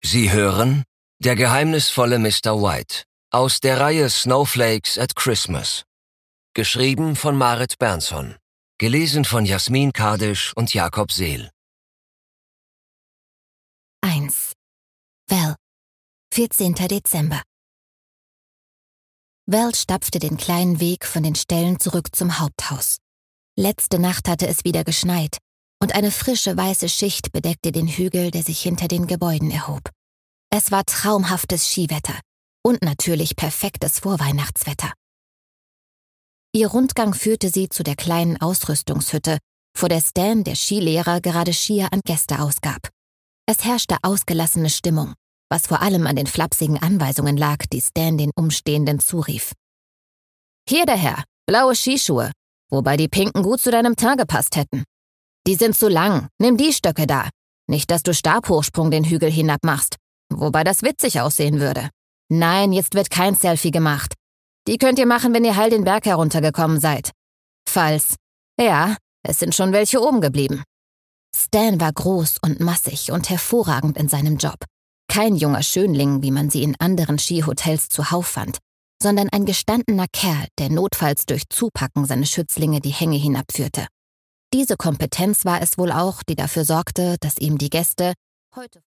Sie hören Der geheimnisvolle Mr. White aus der Reihe Snowflakes at Christmas. Geschrieben von Marit Bernson. Gelesen von Jasmin Kadisch und Jakob Seel. 1. Val, 14. Dezember. Val stapfte den kleinen Weg von den Ställen zurück zum Haupthaus. Letzte Nacht hatte es wieder geschneit und eine frische weiße Schicht bedeckte den Hügel, der sich hinter den Gebäuden erhob. Es war traumhaftes Skiwetter und natürlich perfektes Vorweihnachtswetter. Ihr Rundgang führte sie zu der kleinen Ausrüstungshütte, vor der Stan, der Skilehrer, gerade Skier an Gäste ausgab. Es herrschte ausgelassene Stimmung, was vor allem an den flapsigen Anweisungen lag, die Stan den Umstehenden zurief. »Hier der Herr, blaue Skischuhe, wobei die pinken gut zu deinem Teint gepasst hätten. Die sind zu lang, nimm die Stöcke da. Nicht, dass du Stabhochsprung den Hügel hinab machst, wobei das witzig aussehen würde. Nein, jetzt wird kein Selfie gemacht. Die könnt ihr machen, wenn ihr heil den Berg heruntergekommen seid. Falls, ja, es sind schon welche oben geblieben.« Stan war groß und massig und hervorragend in seinem Job. Kein junger Schönling, wie man sie in anderen Skihotels zuhauf fand, sondern ein gestandener Kerl, der notfalls durch Zupacken seine Schützlinge die Hänge hinabführte. Diese Kompetenz war es wohl auch, die dafür sorgte, dass ihm die Gäste heute